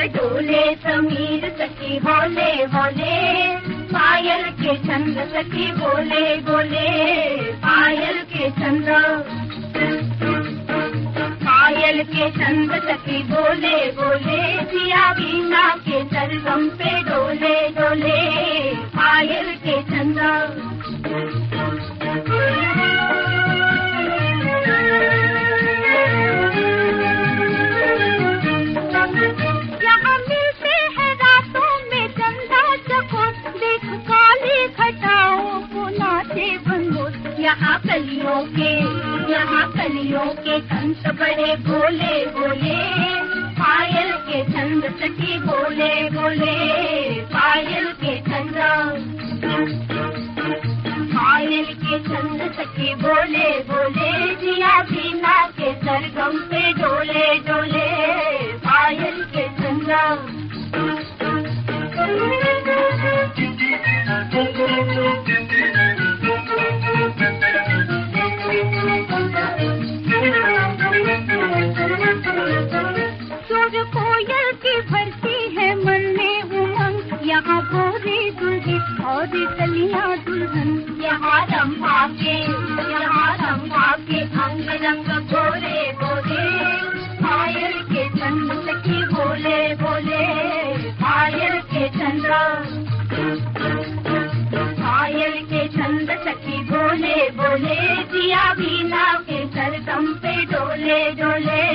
डोले समीर सखी बोले बोले, पायल के छंद सखी बोले बोले, पायल के छंद, पायल के छंद सखी बोले बोले, जिया बीना के सरगम पे डोले डोले, पायल के छंद। यहाँ मिलते हैं रातों में चंदा चकोर, देख काली घटाओं को नाचे भंगोर। यहाँ कलियों के कंठ बड़े भोले भोले, पायल के छंद सखी बोले बोले, पायल के छंद, पायल के छंद सखी बोले बोले, जिया बीना के सरगम पे डोले डोले, पायल के छंद। सुर कोयल की भरती है मन में उमंग, यहाँ गोरी दुल्हन और कलियां दुल्हन। यहाँ रंभा के अंग रंग गोरे गोरे, पायल के छंद सखी बोले बोले, पायल के छंद, पायल के छंद सखी बोले बोले, जिया बीना के सरगम पे डोले डोले,